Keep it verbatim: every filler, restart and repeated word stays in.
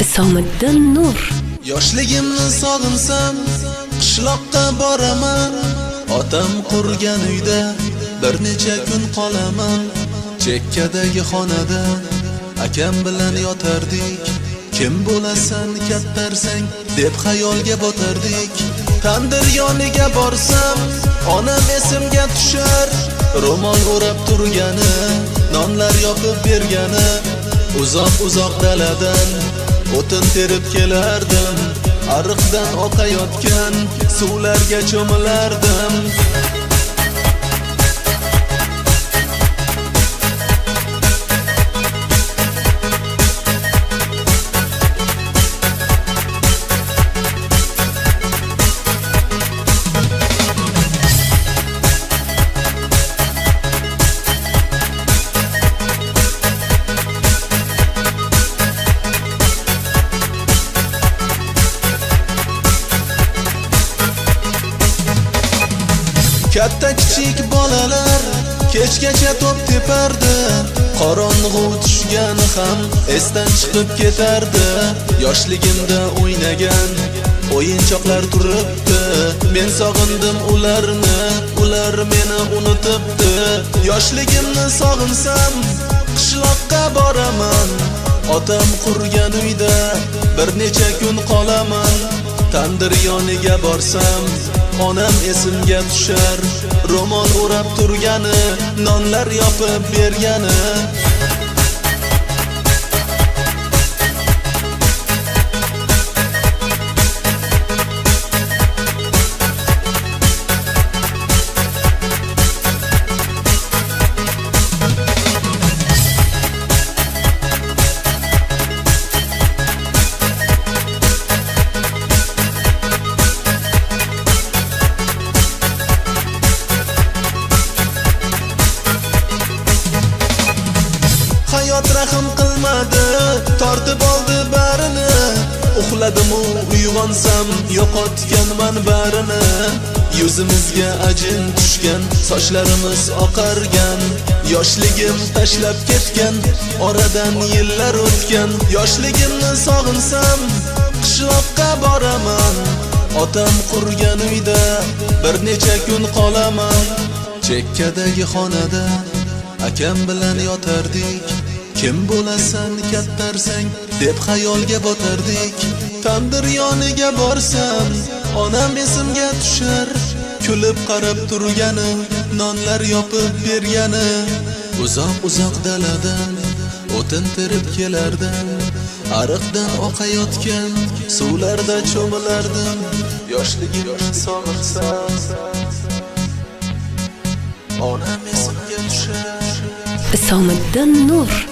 Isomiddin Nur. Yoshligimni sog'insam, qishloqqa boraman. Otam qurgan uyda bir necha kun qolaman. Chekkadagi xonada akam bilan yotardik. Kim bo'lasan kattarsang deb xayolga botardik. Tandir yoniga borsam, onam esimga tushar. Ro'mol o'rab turgani, nonlar yopib bergani. Uzoq-uzoq daladan o'tin terib kelardim. Ariqdan oqayotgan suvlarga cho'milardim. Katta kichik bolalar kechgacha top tepardi. Qorong'u tushgani ham esdan chiqib ketardi. Yoshligimda o'ynagan o'yinchoqlar turibdi. Men sog'indim ularni, ular meni unutibdi. Yoshligimni sog'insam, qishloqqa boraman. Otam qurgan uyda bir necha kun qolaman. Tandir yoniga borsam, onam esimga tushar. Ro'mol o'rab turgani, nonlar yopib bergani. Hayot rahim qilmadi, tortib oldi barini. Uxladim u uyg'onsam, yo'qotganman barini. Yuzimizga ajin tushgan, sochlarimiz oqargan. Yoshligim tashlab ketgan, oradan yillar o'tgan. Yoshligimni sog'insam, qishloqqa boraman. Otam qurgan uyda bir necha kun qolaman. Chekkadagi xonada akam bilan yotardik. Kim bo'lasan kattarsang deb xayolga botardik. Tandir yoniga borsam, onam esimga tushar. Kulib qarab turgani, nonlar yopib bergani. Uzoq-uzoq daladan o'tin terib kelardim. Ariqdan oqayotgan suvlarda cho'milardim. Yoshligimni sog'insam, onam esimga tushar. Isomiddin Nur.